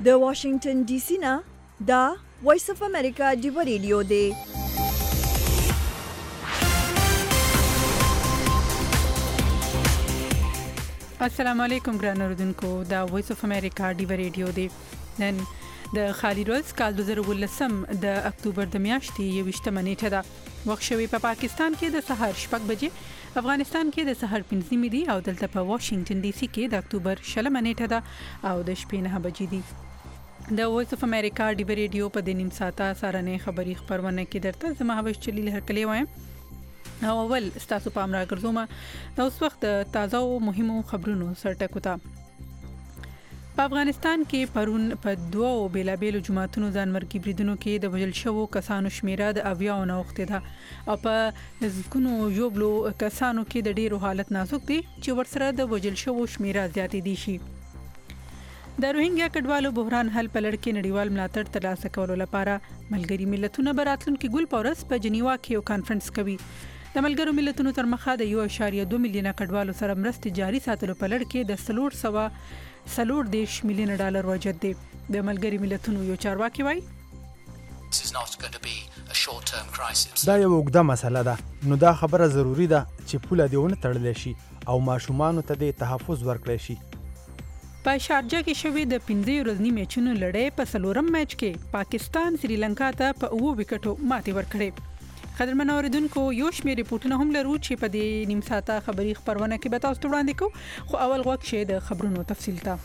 د واشنگټن ډي سي نه دا وایس اف امریکا ډیو ریډیو دی. السلام علیکم ګران اوردونکو، دا وایس اف امریکا ډیو ریډیو دی. نن د خالي روز کال 2019 د اکتوبر د میاشتې 28 نیټه ده. وخت شوی په پاکستان کې د سحر 6 بجې، افغانستان کې د سحر 5 نیمه دي او دلته په واشنگټن ډي سي کې د اکتوبر 6 نیټه ده او د شپې 9 بجې دي. د وایس اف امریکا ډیو ریډیو په د نیم ساعته سارنې خبري خبرونه کې درته زما هوښ چلی هرکلی وایم. او اول ستاسو په امر ګرځوم د اوس وخت تازه او مهمو خبرونو سرټکو ته. په افغانستان کې پرون په دوه بیلابېلو جماعتونو ځانمرګي بریدونو کې د وژل شوو کسانو شمیره د 70 نه وخته ده او په ځکونو یوبلو کسانو کې د ډیرو حالت نازک دي چې ورسره د وژل شوو شمیره زیاتې دي شي. د روهینګیا کډوالو بحران حل په لړ کې نړیوال ملاتړ ترلاسه کولو لپاره ملګري ملتونه براتلونکو ګل پورس په جنیوا کې یو کانفرنس کوي. د ملګرو ملتونو تر مخه د 1.2 میلیونه کډوالو سره مرستې جاري ساتلو په لړ کې د 310 میلیون ډالر وجد دی. د ملګري ملتونو یو چارواکي وایي دا یو اوږده مسله ده، نو دا خبره ضروری ده چې پوله دیونه تړل شي او ماشومان ته د تحفظ ورکړي شي. په شارجه کې شوې د 15 ورځې میچونو لړۍ په سلورم میچ کې پاکستان سریلانکا ته په 2 وکټو ماتې ورکړې. قدرمن اوریدونکو، یو شمېر ریپورتونه هم لرو چې په دې نیم ساعته خبري خبرونه کې به تاسو ته وړاندې کوو، خو اول وخت شه د خبرونو تفصیل ته.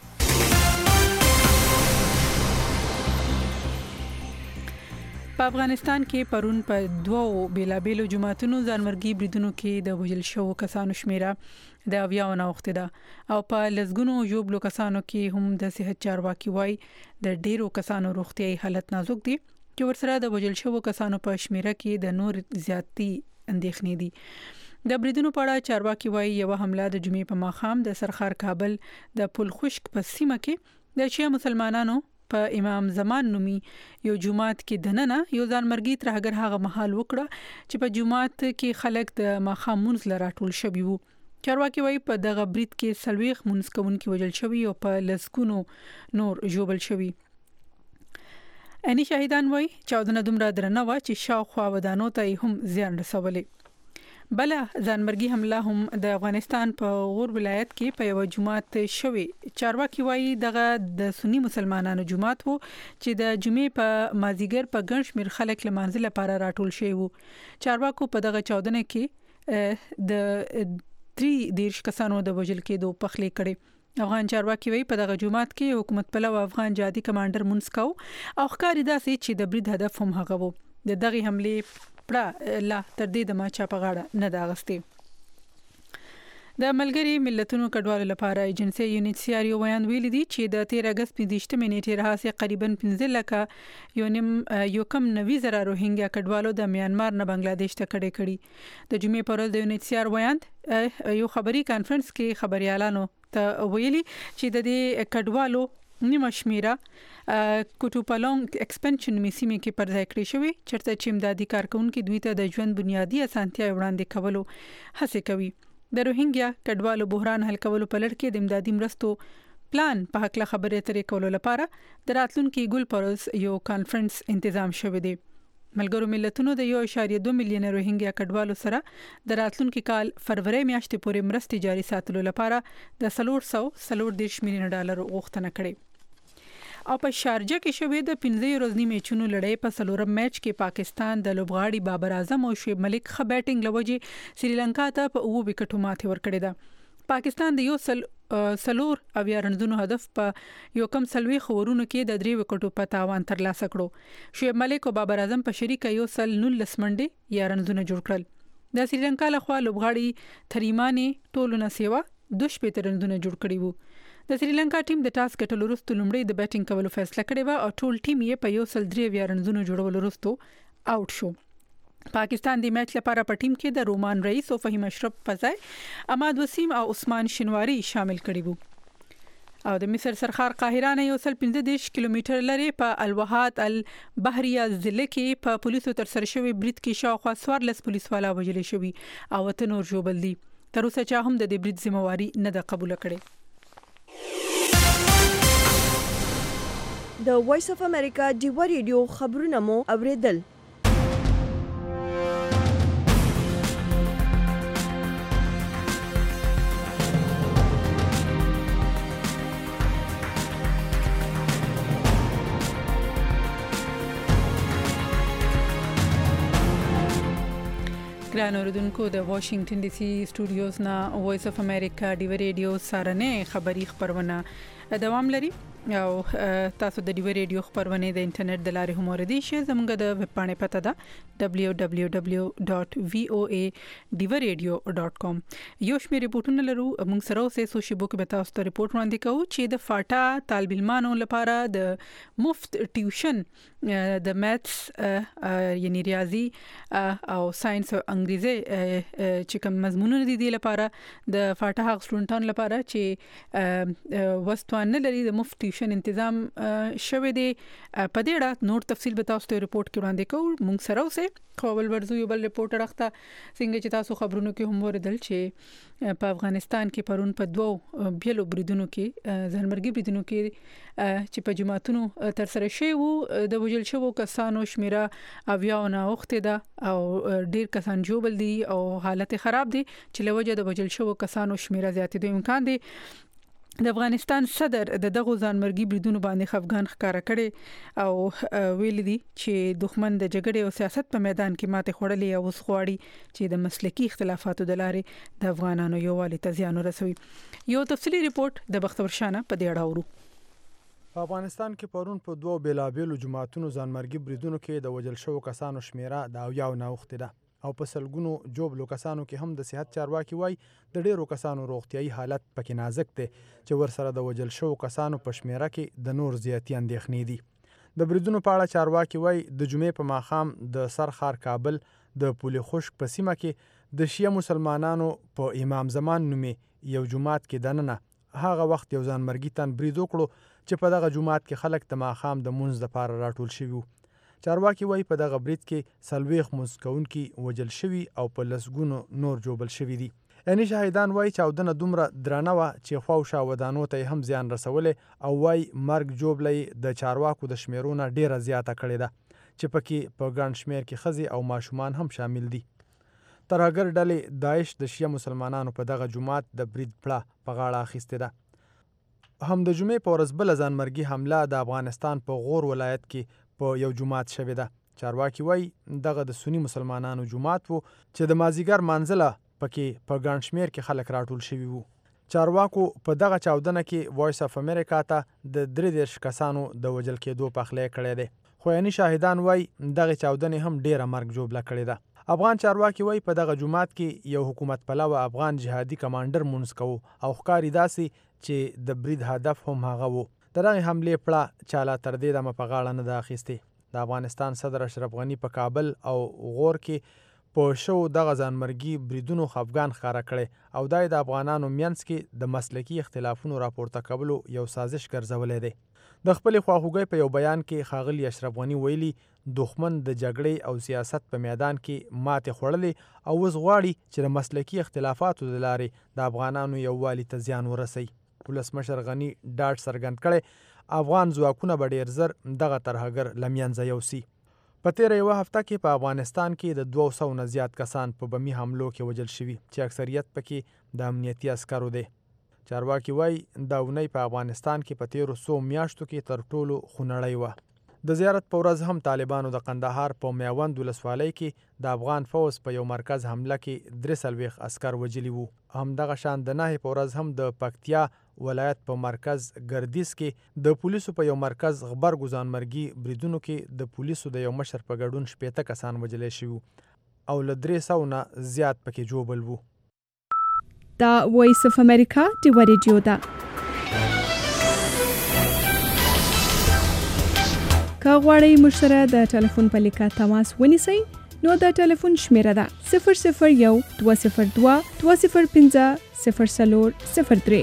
په افغانستان کې پرون په دوه بیلابېلو جماعتونو ځانمرګي بریدونو کې د وژل شوو کسانو شمیره د 70 نه وخته ده او په لزګونو یوبلو کسانو کې هم د صحت چارواکي وایي د ډیرو کسانو روغتيایي حالت نازک دي چې ورسره د وژل شوو کسانو په شمیره کې د نور زیاتی اندېښنې دي. د بریدونو په اړه چارواکي وایي یو حمله د جمعې په ماښام د سرخار کابل د پل خشک په سیمه کې د شیعه مسلمانانو په امام زمان نومي یو جماعت کې دننه یو ځانمرګي ترهګر هغه محل وکړه چې په جماعت کې خلک د ماښام منځ لره ټول شوي وو. چارواکي وایي په دغه برید کې سلويخ منځ کوونکي وژل شوي او په لسکونو نور ژوبل شوي. اني شهیدان وایي چاودنه دومره درنه و چې شاوخوا ودانو ته هم زیان رسولې. بل ځانمرګي حمله هم د افغانستان په غور ولایت کې په یو جماعت شوی. چارواکي وایي دغه د سنی مسلمانانو جماعت وو چې د جمعې په مازیګر په ګڼ شمېر خلک لمانځه لپاره راټول شوي وو. چارواکو په دغه چاودنه کې د 3 کسانو د وژل کېدو پخلی کړي. افغان چارواکي وایي په دغه جماعت کې حکومت پلو افغان جهادي کمانډر منځ کاو او ښکاری داسې چې د برید هدف هم هغه وو. د دغه حمله پړه لا تر دې د ما چا په غاړه نه دا غستې. د ملګري ملتونو کډوالو لپاره ایجنسی UNHCR یو بیان ویلي دی چې د 13 اگست 15 نیټې راهسه قریبا 15 لکه یو کم 90 زره روهینګیا کډوالو د میانمار نه بنگلاديش ته کډې. د جمعې پر ورځ د UNHCR بیان یو خبري کانفرنس کې خبريالانو ته ویلي چې د دې کډوالو نیمه شمیره کوټوپالونګ ایکسپنشن میسیمه کې پر ځای کړی شوی چرته چې امدادي کارکونکو دوی ته د ژوند بنیادی اسانتیا وړاندې کولو هڅه کوي. د روهینګیا کډوالو بحران حل کولو په لړ کې د امدادي مرستو پلان په حق له خبرې اترې کولو لپاره د راتلونکو ګل پروز یو کانفرنس تنظیم شوی دی. ملګرو ملتونو د 1.2 میلیون روهینګیا کډوالو سره د راتلونکو کال فروری میاشتې پورې مرستې جاري ساتلو لپاره د 310 میلیون ډالر غوښتنه کړې. او په شارجه کې شوې د 15 ورځې میچونو لړۍ په سلورم میچ کې پاکستان د لوبغاړي بابر اعظم او شعیب ملک خ بیټینګ لوجې سریلانکا ته په 2 وکټو ماتې ورکړې ده. پاکستان د یو سلور اویا رنزونو هدف په یو کم سلوي خورونو کې د 3 وکټو په تاوان ترلاسه کړو. شعیب ملک او بابر اعظم په شریکه یو سل 19 منډي یا رنزونه جوړ کړل. د سریلانکا لخوا لوبغاړي تریماني ټولونه سیوا 2 رنزونه جوړ کړي وو. د سریلانکا ټیم د ټاس ګټلو وروسته لومړی د بیټینګ کولو فیصله کړې و او ټول ټیم یې په 103 رنزونو جوړولو وروسته آوټ شو. پاکستان د میچ لپاره په ټیم کې د رومان رئیس او فهیم اشرف په ځای احمد وسیم او عثمان شنواری شامل کړي وو. او د مصر سرخار قاهره نه 115 کیلومتر لري په الوهات البحریه ضلع کې په پولیسو تر سره شوی برید کې شاوخوا 14 پولیس والا وژل شوی او ته نور جوړبل دي. تر اوسه چا هم د دې برید ذمہواری نه ده قبول کړې. د وایس اف امریکا ډیوا ریډیو خبرونه مو اوریدل. ګران اوردونکو د واشنگټن ډي سي سټوډیوز نا وایس اف امریکا ډیو ریډیو سارنه خبری خبرونه دوام لري او تاسو د ډیو ریډیو خبرونه د انټرنیټ د لارې هم اوریدي شئ. زموږ د ویب پاڼې پته ده www.voaradio.com. یو شمېر ریپورتونه لرو موږ سره اوسه سوشي بوک به تاسو ته ریپورت وړاندې کوو چې د فاټا طالب علمانو لپاره د مفت ټیوشن د میثس یعنی ریاضي او ساينس او انګریزي چې کوم مضمونونه دي د لپاره د فاټا هغ سټوډنټانو لپاره چې وستوانه لري د مفت ټیوشن تنظیم شوه دی. په دې اړه نور تفصیل به تاسو ته ریپورت کې وړاندې کوو. موږ سره اوسه خپل ورزو یو بل ریپورټر اخته څنګه چې تاسو خبرونو کې هم ورېدل چې په افغانستان کې پرون په دوو بیلو بریدونو کې ځانمرګي بریدونو کې چې په جماعتونو تر سره شوی وو د وجل شوو کسانو شمیره اویاونه وخته ده او ډیر کسان جوړل دي او حالت خراب دي چې لوجه د وجل شوو کسانو شمیره زیاتې د امکان دي. د افغانستان صدر د دغه ځانمرګي بریدونو باندې خفګان ښکارا کړي او ویل دي چې دښمن د جګړې او سیاست په میدان کې ماته خوړلې او وسخواړي چې د مسلکي اختلافاتو د لارې د افغانانو یووالي ته زیان ورسوي. یو تفصیلی ریپورت د بختور شانه په دې اړه ورو. په افغانستان کې پرون په دوه بیلابېلو جماعتونو ځانمرګي بریدونو کې د وجل شوو کسانو شمیره د اویاو نه وخته ده او په سلګونو جوبلو کسانو کې هم د صحت چارواکي وای د ډیرو کسانو روغتيایي حالت پکې نازک دی چې ورسره د وجل شوو کسانو په شمیره کې د نور زیاتی اندېښنې دي. د بریدونو په اړه چارواکي وای د جمعې په ماښام د سرخار کابل د پولي خشک په سیمه کې د شیعه مسلمانانو په امام زمان نومي یو جماعت کې دننه هغه وخت یو ځانمرګي تن برید وکړو چې په دغه جماعت کې خلک د ماښام د منځ لپاره راټول شوي وو. چارواکي وای په دغه برید کې سلويخ مسکونکي وجل شوی او په لسګونو نور جوړل شوی دي. یعنی شاهدان وای چې اودنه دومره درانه و چې خواوشا ودانو ته هم زیان رسولې او وای مرګ جوړلې د چارواکو د شمیرونه ډیره زیاته کړې ده چې پکې په ګڼ شمیر کې خزي او ماشومان هم شامل دي. ترهګر ډلې داعش د شیعه مسلمانانو په دغه جماعت د برید پړه په غاړه اخیسته ده. هم د جمعې په ورځ بل ځانمرګي حمله د افغانستان په غور ولایت کې په یو جماعت شوه ده. چارواکي وای دغه د سنی مسلمانانو جماعت وو چې د مازیګر منځله پکې په ګڼ شمیر کې خلک راټول شوي وو. چارواکو په دغه چاودنه کې وایس اف امریکا ته د 33 کسانو د وجل کېدو پخلی کړی دی. خو یعنی شاهدان وای دغه چاودنه هم ډیره مرګ جوړه کړې ده. افغان چارواکي وای په دغه جماعت کې یو حکومت پلوه افغان جهادي کمانډر مونږ کو او ښکاری داسي چې د برید هدف هم هغه وو. دغه حمله پړه چاله تر دې د مپغاړه نه د اخیسته. د افغانستان صدر اشرف غنی په کابل او غور کې په شو دغه ځانمرګي بریدونو خفګان ښکارا کړي او د افغانانو مینس کې د مسلکي اختلافونو راپورته کولو یو سازش ګرځولې دی. د خپل خواخوږي په یو بیان کې ښاغلي اشرف غنی ویلي دښمن د جګړې او سیاست په میدان کې ماته خوړلې او وزغواړي چې د مسلکي اختلافاتو د لارې د افغانانو یووالي ته زیان ورسي. ولسمشر غنی ډاډ څرګند کړي افغان ځواکونه به ډیر زر دغه ترهګر لمینځه یوسي. په تیر یو هفته کې په افغانستان کې د 200 نه زیات کسان په بمی حملو کې وژل شوي چې اکثریت پکې د امنیتي عسکرو دي. چارواکي وای دا ونی په افغانستان کې په تیر 100 میاشتو کې تر ټولو خونړی و. د زیارت په ورځ هم طالبانو د قندهار په میوند ولسوالۍ کې د افغان فوز په یو مرکز حمله کې 3 عسكر وژلي وو. هم دغه شان د نه په ورځ هم د پکتیا ولایت په مرکز ګردیز کې د پولیسو په یو مرکز غبر ګزان مرګي بریدونو کې د پولیسو د یو مشر په ګډون 15 کسان وژل شوي او ل 300 نه زیات پکې جوړل وو. دا وایس اف امریکا دی ریډیو دا کا غواړئ مشتره د ټلیفون په لیکه تماس ونیسئ نو د ټلیفون شمیره ده 001 202 205 0003.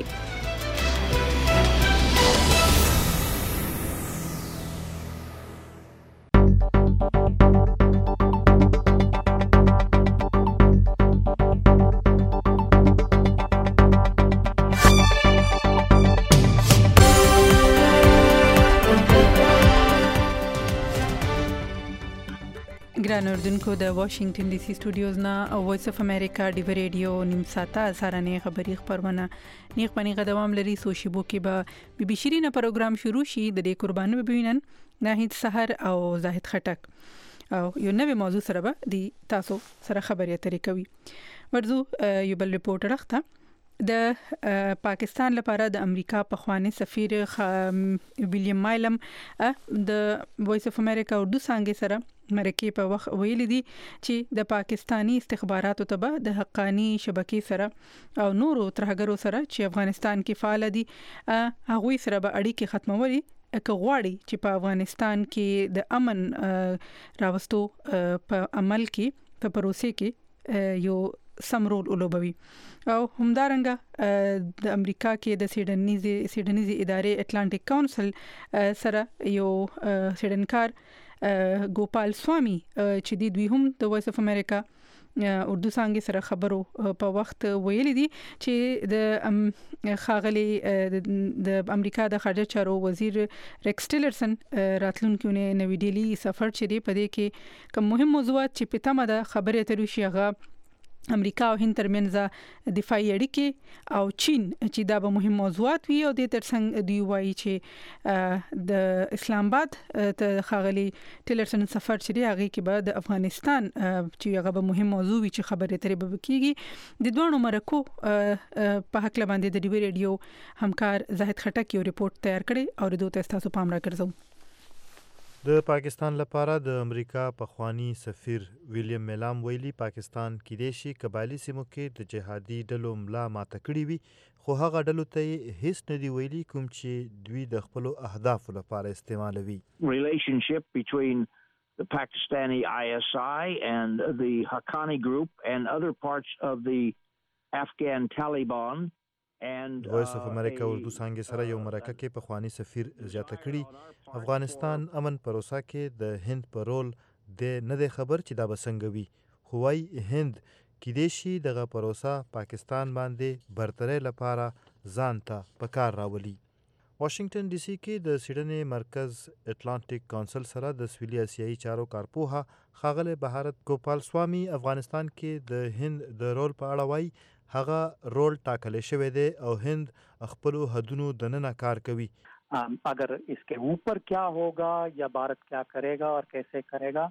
ګران اوردونکو د واشنگټن ډي سي سټوډیوز نه وایس اف امریکا دی ریډیو نیم ساته سارنې خبری خبرونه نیغ پنی غدوام لري سوشيبو کې به بي بي شيرینه پروګرام شروع شي د دې قربانو ببینن ناهید سحر او زاهد خټک او یو نوې موضوع سره به دی تاسو سره خبرې اترې کوي ورزو یو بل ریپورټر اخته د پاکستان لپاره د امریکا پخوانی سفیر ویلیام مایلم د وایس اف امریکا اردو څنګه سره مرکه په وخت ویل دي چې د پاکستانی استخباراتو ته د حقانی شبکې سره او نورو ترهګرو سره چې افغانستان کې فعال دي هغه سره به اړیکې ختمولي که غواړي چې په افغانستان کې د امن راوستو په عمل کې په پروسې کې یو سمرول ولوبوي او همدارنګه د امریکا کې د سیډنیزي ادارې اټلانټیک کونسل سره یو سیډنکار ګوپال سوامي چې دوی هم د وایس اف امریکا اردو څنګه سره خبرو په وخت ویل دي چې د خاغلی د امریکا د خارجه چارو وزیر ریکس ټیلرسن راتلونکي نوې ډیلی سفر چې دی په دې کې کوم مهم موضوعات چې په تمه د خبرې اترې شي هغه امریکا او هند ترمنځ دفاعي اړیکې او چین چې دا به مهم موضوعات وي او د ترڅنګ دی وایي چې د اسلام آباد ته خاغلی ټیلرسن سفر چې هغه کې به د افغانستان چې هغه به مهم موضوع وي چې خبرې اترې به کیږي د دوه مرکو په حق باندې د ډیوی ریډیو همکار زاهد خټک یو ریپورت تیار کړی او د دوه تاسو پام راکړم د پاکستان لپاره د امریکا پخوانی سفیر ویلیام میلام ویلي پاکستان کې دیشي قبایلی سیمو کې د جهادي ډلو ملا ماته کړی وي خو هغه ډلو ته هیڅ نه دی ویلي کوم چې دوی د خپل اهدافو لپاره استعمالوي. Relationship between the Pakistani ISI and the Haqqani group and other parts of the Afghan Taliban وایس اف امریکا اردو څنګه سره یو مرکه کې پخوانی سفیر زیاته کړي افغانستان امن پروسه کې د هند په رول د نه خبر چې دا بسنګ وي خو وايي هند کې دیشي دغه پروسه پاکستان باندې برتري لپاره ځان ته پکار راولي. واشنگټن ډي سي کې د سیډنی مرکز اټلانټیک کونسل سره د سویلي اسیایي چارو کارپوهه خاغله بهارت ګوپال سوامي افغانستان کې د هند د رول په اړه وایي هغه رول ټاکل شوی دی او هند خپل حدودو د نن کار کوي. اگر اس کے اوپر کیا ہوگا یا بھارت کیا کرے گا اور کیسے کرے گا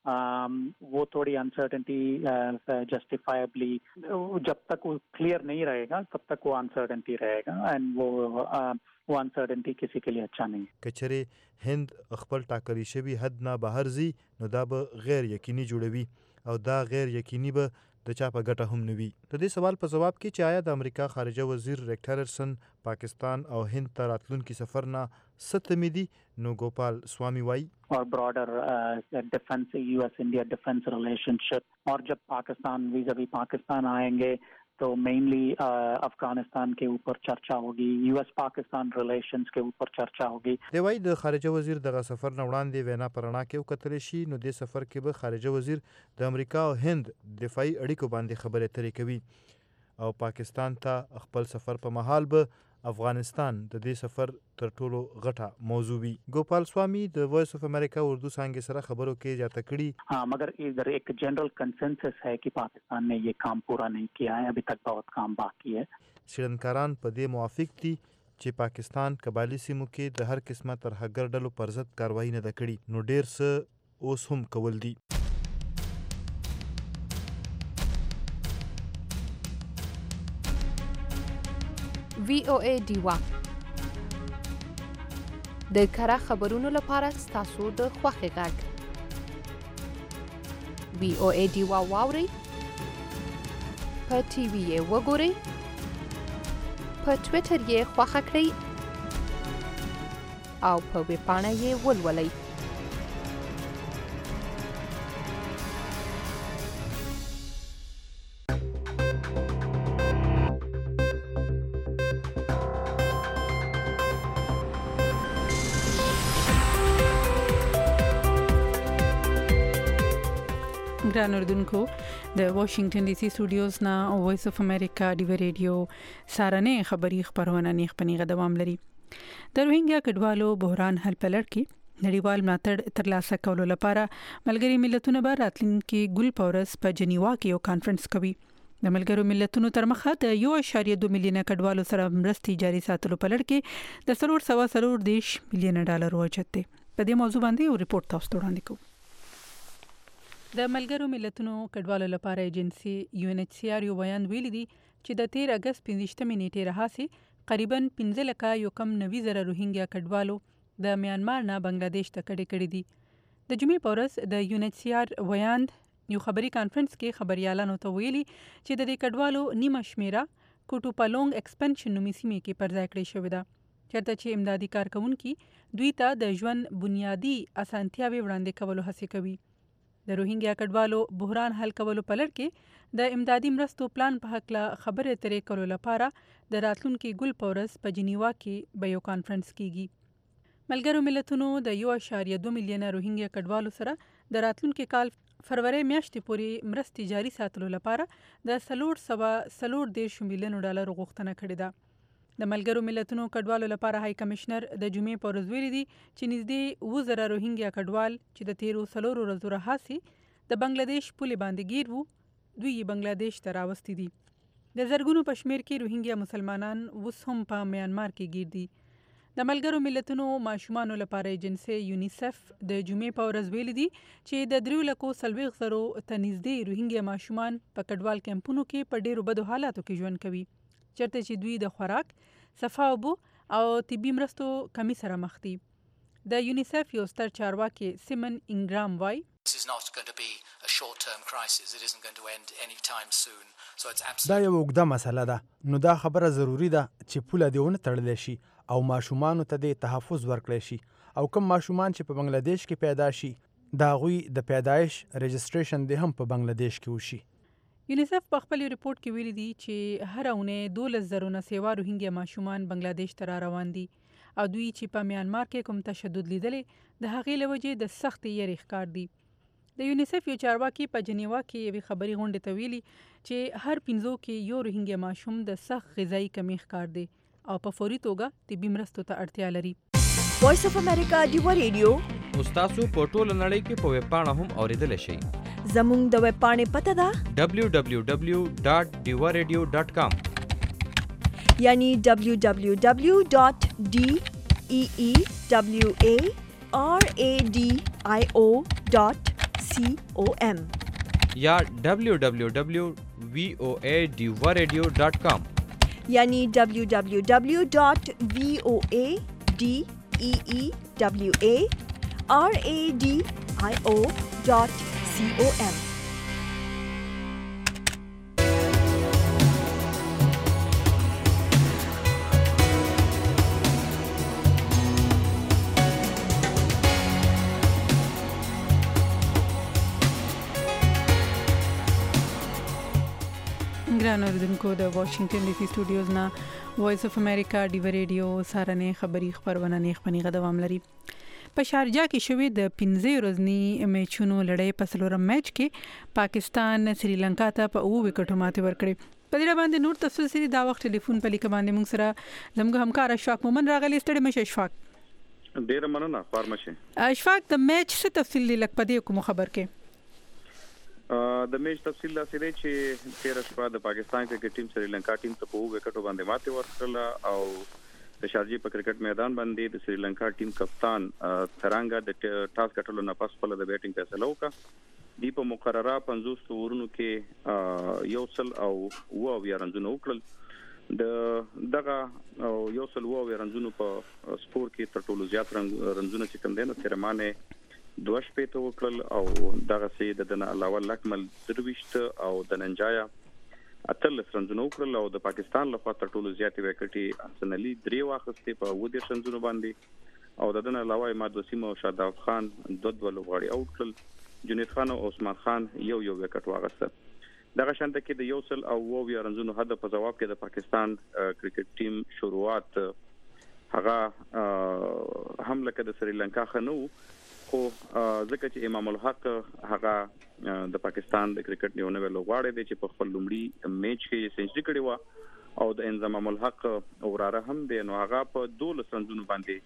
وہ تھوڑی انسرٹنٹی جسٹیفائبلی جب تک وہ کلیئر نہیں رہے گا تب تک وہ انسرٹنٹی رہے گا اینڈ وہ انسرٹنٹی کسی کے لیے اچھا نہیں. کچره هند خپل ټاکلی شوی حد نه بهر زی نو دا به غیر یقیني جوړوي او دا غیر یقیني به د چا په ګټه هم نه وي. د دې سوال په جواب کې چې آیا د امریکا خارجه وزیر ریکس ټیلرسن پاکستان او هند ته راتلونکي سفر نه ستمې دي نو ګوپال سوامي وایي اور براڈر ڈیفنس یو ایس انڈیا ڈیفنس ریلیشنشپ اور جب پاکستان ویزا پاکستان آئیں گے تو مینلی افغانستان کے اوپر چرچا ہوگی یو ایس پاکستان ریلیشنز کے اوپر چرچا ہوگی. دی وای د خارجه وزیر دغه سفر نه وړاندې وینا پرانا کې وکتل شي نو د سفر کې به خارجه وزیر د امریکا او هند دفاعي اړیکو باندې خبرې اترې کوي او پاکستان ته خپل سفر په محل به افغانستان د دې سفر تر ټولو غټه موضوع وي. ګوپال سوامي د وایس اف امریکا اردو څنګه سره خبرو کې جاته کړي مگر ادھر ایک جنرل کنسنسس ہے کہ پاکستان نے یہ کام پورا نہیں کیا ہے ابھی تک بہت کام باقی ہے. سیډنکاران په دې موافق دي چې پاکستان قبایلی سیمو کې د هر قسمه ترهګر ډلو پر ضد کاروایی نه کړي نو ډیر څه اوس هم کول دي. VOA دیوا د کره خبرونو لپاره تاسو د خوښي غږ VOA دیوا واوري په ټي وي یې وګورئ په ټوئیټر یې خوښ کړئ او په ویب پاڼه یې ولولئ. ګران اوردونکو د واشنگټن ډي سي سټوډیوز نه وایس اف امریکا دی ریډیو سارنې خبری خبرونه نیغ پنیغه دوام لري. د روهینګیا کډوالو بحران حل پلړ کې نړیوال ملاتړ ترلاسه کولو لپاره ملګري ملتونه به راتلونکي ګل پورس په جنیوا کې یو کانفرنس کوي. د ملګرو ملتونو تر مخه د 1.2 میلیونه کډوالو سره مرستې جاري ساتلو په لړ کې د 340 میلیونه ډالر بجټ دی. په دې موضوع باندې یو ریپورت تاسو ته وړاندې کوو. د ملګرو ملتونو کډوالو لپاره ایجنسی UNHCR یو بیان ویلي دی چې د 13 اگست 15 نیټې راهاسي قریبا 15,90,000 روهینګیا کډوالو د میانمار نه بنگلاديش ته کډې دي. د جمعې په ورځ د UNHCR ویاند یو خبري کانفرنس کې خبريالانو ته ویلي چې د دې کډوالو نیمه شمیره کوټوپالونګ ایکسپنشن نومي سیمې کې پر ځای کړې شوې ده، چېرته چې امدادي کارکونکي دوی ته د ژوند بنیادی اسانتیاوې وړاندې کولو هڅه کوي. د روهینګیا کډوالو بحران حل کولو په لړ کې د امدادي مرستو پلان په حق له خبرې اترې کولو لپاره د راتلونکي ګل پورس په جنیوا کې به یو کانفرنس کیږي. ملګرو ملتونو د 1.2 میلیونه روهینګیا کډوالو سره د راتلونکي کال فروری میاشتې پورې مرستې جاري ساتلو لپاره د 340 میلیون ډالر غوښتنه کړې ده. د ملګرو ملتونو کډوالو لپاره هاي کمشنر د جمعې په ورځ ویلي دي چې نږدې 2,000 روهینګیا کډوال چې د 13 ورځو راهاسي د بنگلاديش پولې باندې گیر وو، دوی یې بنگلاديش ته راوستي دي. د زرګونو په شمیر کې روهینګیا مسلمانان اوس هم په میانمار کې گیر دي. د ملګرو ملتونو ماشومانو لپاره ایجنسی یونیسف د جمعې په ورځ ویلي دي چې د 340,000 ته نږدې روهینګیا ماشومان په کډوال کیمپونو کې په ډیرو بدو حالاتو کې ژوند کوي، چېرته چې دوی د خوراک، صفا اوبو او طبي مرستو کمی سره مخ دي. د یونیسف یو ستر چارواکي سیمن انګرام وایي دا یو اوږده مسله ده، نو دا خبره ضروری ده چې پوله دې ونه تړلی شي او ماشومانو ته دې تحفظ ورکړی شي، او کوم ماشومان چې په بنگلاديش کې پیدا شي د هغوی د پیدایش رجسټریشن دې هم په بنگلاديش کې وشي. یونیسف په خپل ریپورت کې ویلي دي چې هر اونۍ 12,000 نه سیوا روهینګیا ماشومان بنگلاديش ته را روان دي او دوی چې په میانمار کې کوم تشدد لیدلې د هغې له وجې د سختې یېرې ښکار دي. د یونیسف یو چارواکي په جنیوا کې یوې خبري غونډې ته ویلي چې هر 5 کې یو روهینګیا ماشوم د سخت غذایي کمی ښکار دی او په فوري توګه طبي مرستو ته اړتیا لري. وایس اف امریکا ډیوا ریډیو تاسو په ټوله نړۍ کې په ویب پاڼه هم اوریدلی شئ. زموږ د ویب پاڼې پته ده www.diwaradio.com یعنی www.deewaradio.com یا www.voadiwaradio.com یعنی www.voadiwaradio.com. ګران اوریدونکو د واشنگټن ډي سي سټوډیوز نه وایس اف امریکا ډیوا ریډیو سارنې خبری خبرونه نه خپنی غدوام لري. په شارجه کې شوې د 15 ورځنی میچونو لړۍ په څلورم میچ کې پاکستان سریلانکا ته په 2 وکټو ماتې ورکړې. په دې باندې نور تفصیل دا وخت ټلیفون په لیک باندې موږ سره زموږ همکار اشفاق مومن راغلی. ستړي مشه اشفاق. ډیر مننه فارمشه. اشفاق د میچ څه تفصیل لیک په دې کوم خبر کې د میچ تفصیل دا سره چې 13 شپه د پاکستان کرکټ ټیم سریلانکا ټیم ته په 2 وکټو باندې ماتې ورکړه او د شارجې په کرکټ میدان باندې د سریلانکا ټیم کپتان ترانګا د ټاس ګټلو نه پس خپل د بیټینګ فیصله وکړه. دی په مقرره 50 اوورونو کې یو سل او وو رنونه وکړل. د دغه یو سل وو رنونه په سکور کې تر ټولو زیات رنونه چې کوم دي نو ترمانه 2 شپې ته وکړل او دغه سي د دنه علاوه لکمل درويشت او د ننجایا اتل رنونه وکړل او د پاکستان لخوا تر ټولو زیات وکټي حسن علي 3 واخستې په 2 رنونه باندې او د دنه علاوه اماد وسیم او شاداب خان 2 لوغړی اوټ کړل. جنید خان او عثمان خان یو وکټ واغسته. دغه شانته کې د یو سل او وو رنونه هدف په جواب کې د پاکستان کرکټ ټیم شروعات هغه هم لکه د سریلانکا خنو خو ځکه چې امام الحق هغه د پاکستان د کرکټ نیونه لوغړی دی چې په خپل لومړي میچ کې سنچري کړی و او د انضمام الحق اوراره هم دی نو هغه په 12 رنونو باندې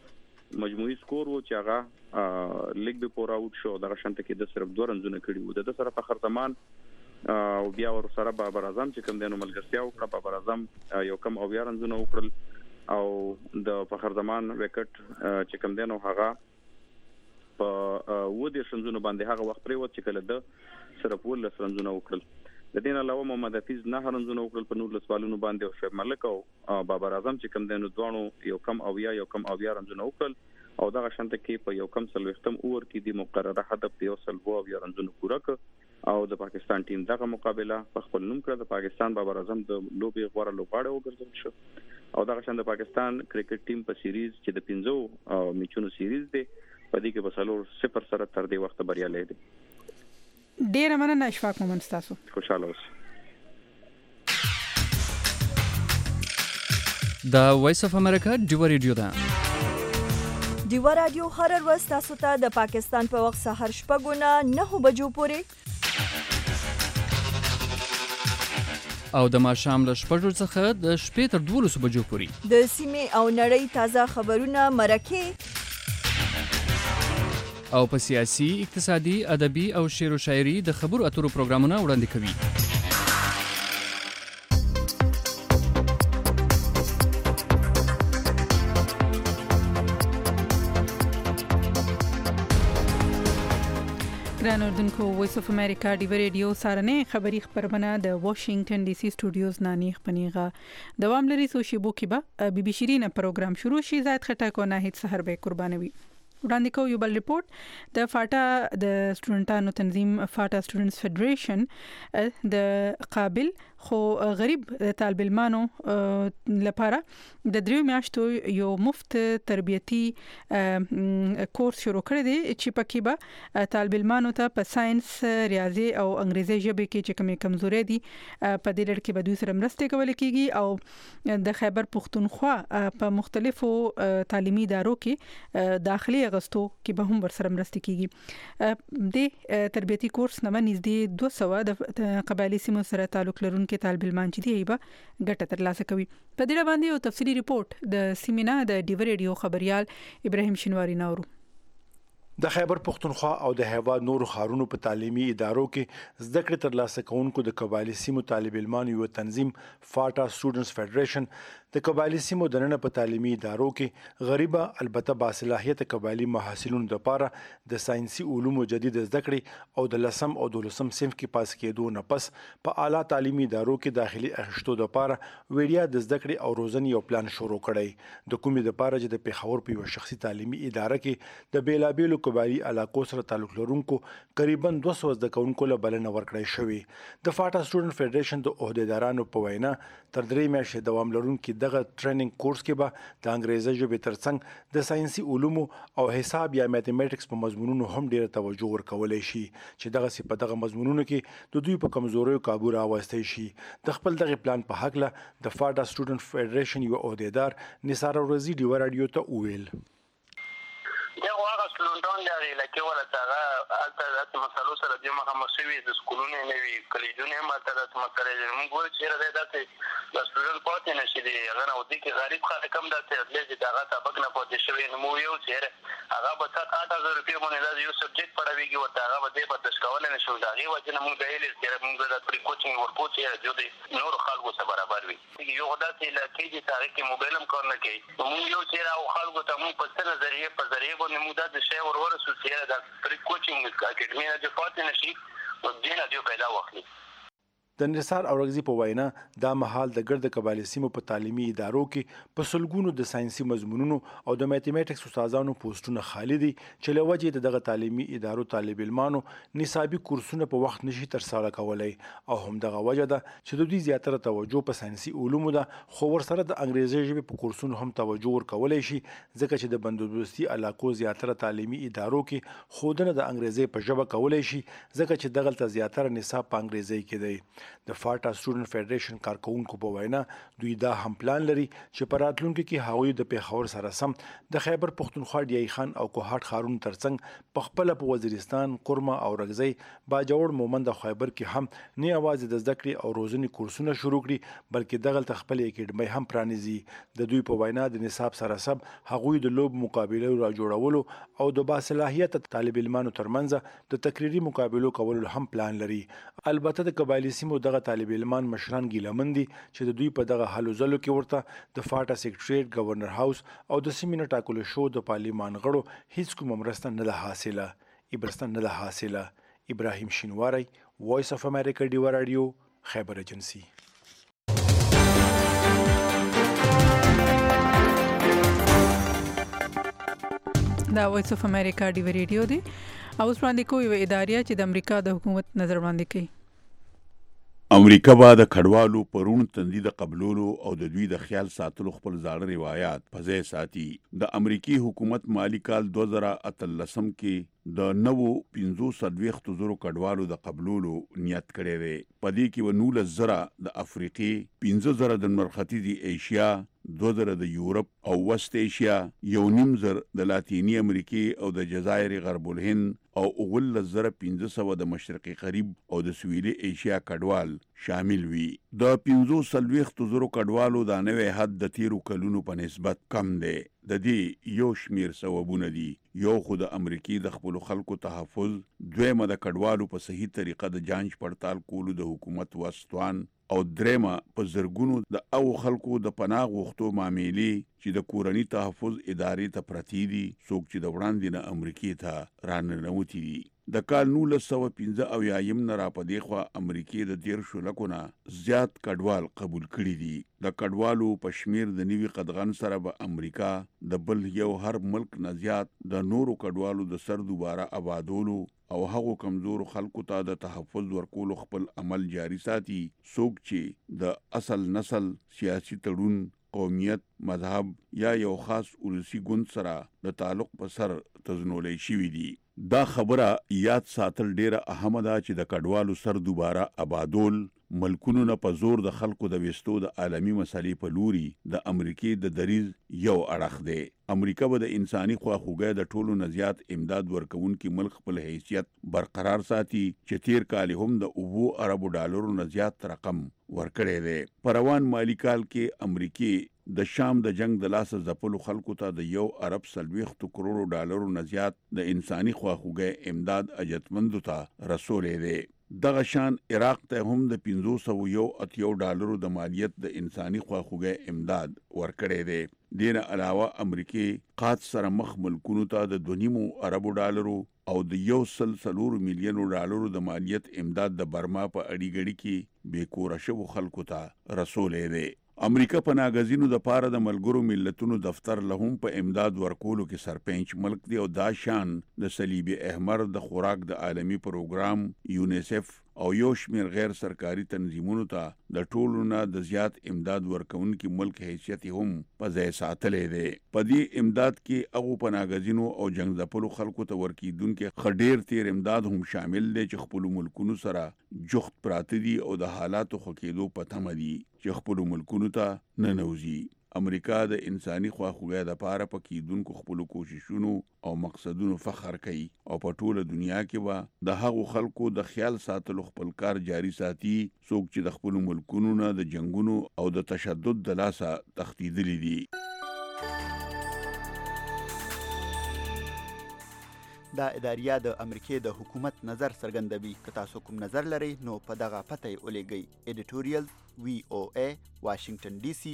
مجموعي سکور و چې هغه لیګ به پور اوټ شو دغه شانته کې د صرف 2 رنونه کړي وو د سره فخر زمان او بیا ور سره بابر اعظم چې کوم دینو ملګرتیا وکړه بابر اعظم یو کم او بیا رنونه وکړل او د فخر زمان وکټ چې کوم دینو هغه په ودی شنځونو باندې هغه وخت پرې و چې کله د صرف ول رنونه وکړل د دین علاوه محمد حفیظ نه رنونه وکړل په نور لسوالونو باندې او شعیب ملک او بابر اعظم چې کوم دینو دوانو یو کم او بیا رنونه وکړل او دغه شانته کې په یو کم سلوختم اور کې د مقرره هدف د یو سلو او بیا رنونه پوره کړ او د پاکستان ټیم دغه مقابله په خپل نوم کړ د پاکستان بابر اعظم د لوبي غوړه لوباړه وګرځول شو او دغه شان د پاکستان کرکټ ټیم په سیریز چې د 15 میچونو سیریز دی په دې کې بسلور 0 سره تر دې وخت بریالي دي ډیر مننه اشفاق مومن تاسو خوشاله اوسئ د وایس اف امریکا ډیو ریډیو ده ډیو رادیو هر ورځ تاسو ته د پاکستان په وخت سحر 9:09 بجو پورې او د ماښام له 6 څخه د شپې تر 12 بجو پورې د سیمې او نړۍ تازه خبرونه مرکه او په سیاسي، اقتصادي، ادبي او شعر و شاعري د خبرو اترو پروګرامونه وړاندې کوي. ګران اردوونکو وایس اف امریکا ډیو ریډیو سارنه خبری خبرونه د واشنگټن ډي سي سټوډیوز نانیخ پنیغه دوام لري سو شیبو کې به بي بي شيرین پروګرام شروع شي زاد خټه کو نه هیڅ سحر به قربانوي وړاندې کوو یو بل ریپورت د فاټا د سټوډنټانو تنظیم فاټا سټوډنټس فدریشن د قابل خو غریب طالب علمانو لپاره د 3 میاشتو یو مفت تربیتی کورس شروع کړی دی چې پکې به طالب علمانو ته په ساينس، ریاضي او انګریزي ژبه کې چې کومې کمزوري دي په دې لړ کې به دوی سره مرسته کول کېږي او د خیبر پختونخوا په مختلفو تعلیمي ادارو کې داخلي اغستو کې به هم ورسره مرسته کېږي. د تربیتی کورس نه نږدې 200 د قبایلی سیمو سره تعلق لرونکي کې طالب علمان چې دی به ګټه ترلاسه کوي. په دې باندې یو تفصیلی ریپورت د سیمینا د ډیو ریډیو خبريال ابراهیم شینواری نورو. د خیبر پختونخوا او د هیواد نورو ښارونو په تعلیمي ادارو کې زده کړې ترلاسه کوونکو د قبایلی سیمو طالب علمانو یو تنظیم فاټا سټوډنټس فدریشن د قبایلی سیمو دننه په تعلیمي ادارو کې غریبه البته باصلاحیت قبایلی محصلینو لپاره د ساينسي علومو جدید زده کړې او د لسم او دولسم صنف کې پاس کېدو نه پس په اعلی تعلیمي ادارو کې داخلي اخیستو لپاره ویډیا د زده کړې او روزنې یو پلان شروع کړی د کومې لپاره چې د پیښور په یو شخصي تعلیمي اداره کې د بیلابیلو قبایلی علاقو سره تعلق لرونکو تقریبا 200 زده کوونکو له بلنه ورکړی شوی. د فاټا سټوډنټ فدریشن د عہدیدارانو په وینا تر 3 میاشتې دوام لرونکي دغه ټریننګ کورس کې به د انګریزي ژبې ترڅنګ د ساينسي علومو او حساب یا میتھمیټکس په مضمونونو هم ډیره توجه ورکولای شي چې دغه په دغه مضمونونو کې د دوی په کمزوریو کابو راوستي شي. د خپل دغه پلان په حق له د فاټا سټوډنټ فدریشن یو عہدیدار نثار ورزي ډیو رادیو ته وویل دغه هغه سټوډنټان دی لکه ولته هغه د مسلو سره د مخامخوي د سکولونو نه وی کلیجونه ماته د مسلې موږ ګور چې راځي د سټوډنټ پاتې نشي دی هغه نو د کې غریب خلک هم د تدریس دغه سبق نه پاتې شوی نو مو یو چې هغه به 7-8000 روپیا باندې یو سبجیکټ پڑھاويږي او هغه به د تشکول نه شو دا غي وجه نه موږ د هیله موږ د پری کوچینګ ورپوڅې جوړي نور خلکو سره برابر وي یو خدای ته لکه چې تاریخ کې موبایل هم کار نه کوي موږ یو چې راو خلکو ته موږ په څه نظریه په ذریعہ نموده د شی ورسو سره د پری کوچینګ اکیډمي نه د فاطمه نشي او دینه جو پیدا وکړي. د نثار اورغزي په وینا دا مهال د ګرد قبایلی سیمو په تعلیمي ادارو کې په سلګونو د ساينسي مضمونونو او د میتھمیټکس استادانو پوسټونه خالی دي چې له وجې دغه تعلیمي ادارو طالب علمانو نصابي کورسونه په وخت نشي ترسره کولای او هم دغه وجه ده چې د دوی زیاتره توجه په ساينسي علومو ده خو ورسره د انګریزي ژبې په کورسونو هم توجه ورکولای شي ځکه چې د بندوبستي علاقو زیاتره تعلیمي ادارو کې خودنه د انګریزي په ژبه کولای شي ځکه چې دغه زیاتره نصاب په انګریزي کې دی. د فاټا سټوډنټ فدریشن کارکونکو په وینا دوی دا هم پلان لري چې په راتلونکي کې هغوی د پیښور سره سم د خیبر پښتونخوا ډیای خان او کوهاټ ښارونو ترڅنګ په خپل په وزیرستان قرمه او رغزی باجوړ مومند او خیبر کې هم نه یوازې د زده کړې او روزنې کورسونه شروع کړي بلکې دغلته خپل اکیډمي هم پرانیزي. د دوی په وینا د نصاب سره سم هغوی د لوب مقابله را جوړولو او د باصلاحیت طالب علمانو ترمنځ د تقریري مقابلو کولو هم پلان لري. البته د قبایلی سیمو دغه طالب علمان مشران ګیلمن دي چې د دوی په دغه هلو ځلو کې ورته د فاټا سیکریټریټ گورنر هاوس او د سیمې نه ټاکلو شو د پارلمان غړو هیڅ کومه مرسته نه ده حاصله. ابراهیم شینواری، وایس اف امریکا، ډیوا رادیو، خیبر ایجنسی. دا وایس اف امریکا ډیوا رادیو دی. اوس وړاندې کوي یو ادارې چې د امریکا د حکومت نظر وړاندې کوي. امریکا به د کډوالو پرون تندي د قبولولو او د دوی د خیال ساتلو خپل زاړه روایت په ځای ساتي. د امریکای حکومت مالی کال 2013 کې د 9,540,000 کډوالو د قبولولو نیت کړی دی. په دې کې 19,000 د افریقې، 15,000 د مرختي ایشیا، 2,000 د یورپ او وست ایشیا، 1,500 د لاتینی امریکې او د جزایر غرب الهند او 19,500 د مشرقي غرب او د سویلي ایشیا کډوال شامل وي. د 45,000 کډوالو د نوې حد د تیرو کلونو په نسبت کم دی. د دې یو شمیر سببونه دي. یو خو د امریکای د خپل خلکو تحفظ، دویمه د کډوالو په صحیح طریقه د جانچ پړتال کولو د حکومت وسطوان، او دریمه په زرګونو د او خلکو د پناه غوښتو معاملې چې د کورنی تحفظ ادارې ته پرتی دي، څوک چې د وړاندې نه امریکای ته راننوتي دي. د کال 1915 نه را پدې خوا امریکای د 13 لکونه زیات کډوال قبول کړي دي. د کډوالو په شمیر د نیوي قدغن سره به امریکا د بل یو هر ملک نه زیات د نورو کډوالو د سر دوباره آبادولو او هغو کمزور خلکو ته د تحفظ ورکولو خپل عمل جاری ساتي، څوک چې د اصل نسل، سیاسي تړون، قومیت، مذهب یا یو خاص ولسی ګوند سره د تعلق په سر تزنولې شوی دي. دا خبره یاد ساتل ډیره اهمه ده چې د کډوالو سر دوباره آبادول ملکونو نه په زور د خلکو د وستو د عالمی مسلې په لوري د امریکای د دریز یو اړخ دی. امریکا به د انساني خواخوږۍ د ټولو نه زیات امداد ورکوونکي ملک خپل حیثیت برقرار ساتي چې تیر کال هم د 9 اربو ډالرو نه زیات رقم ورکړی دی. په روان مالی کال کې امریکای د شام د جنگ د لاس زپلو خلکو ته د 1.40 کروڑ ډالرو نه زیات د انساني خواخوږۍ امداد اجتمندو ته رسولې دی. دغه شان عراق ته هم د 501 ډالرو د مالیت د انساني خواخوږۍ امداد ورکړی دی. دین علاوه امریکای قات سره مخ ملکونو ته د 2.5 اربو ډالرو او د 1.4 میلیون ډالرو د مالیت امداد د برما په اړیګړي کې بیکوره شوو خلکو ته رسولې دی. امریکا په ناګزینو د پاره د ملګرو ملتونو دفتر لهم په امداد ورکولو کې سرپنچ ملک دی او دا شان د صلیب احمر د خوراک د عالمی پروګرام، یونیسف او یو شمیر غیر سرکاري تنظیمونو ته د ټولو نه د زیات امداد ورکوونکي ملک حیثیت هم په ځای ساتلې دی. په دې امداد کې هغو په ناګزینو او جنگ ځپلو خلکو ته ورکیدونکي خډیر تیر امداد هم شامل دی چې خپل ملکونو سره جخت پراته دي او د حالاتو خکېدو په تمه دي چې خپل ملکونو ته ننوځي. امریکا د انساني خواخوږۍ لپاره په کېدونکو خپل کوششونو او مقصدونو فخر کوي او په ټوله دنیا کې به د هغو خلکو د خیال ساتلو خپل کار جاری ساتي څوک چې د خپل ملکونو نه د جنگونو او د تشدد د لاسه تښتېدلي دي. دا اداریه د امریکای د حکومت نظر څرګندوي. که تاسو کوم نظر لرئ نو په دغه پته یې ولیږئ. ایډیټوریال VOA واشنگټن DC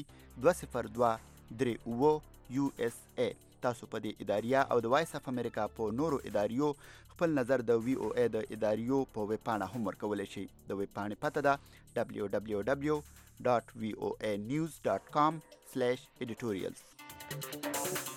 20238 USA. تاسو په دې اداریه او د وایس اف امریکا په نورو اداریو خپل نظر د VOA د اداریو په ویب پاڼه هم ورکولی شئ. د ویب پاڼې پته ده www.voanews.com/editorials.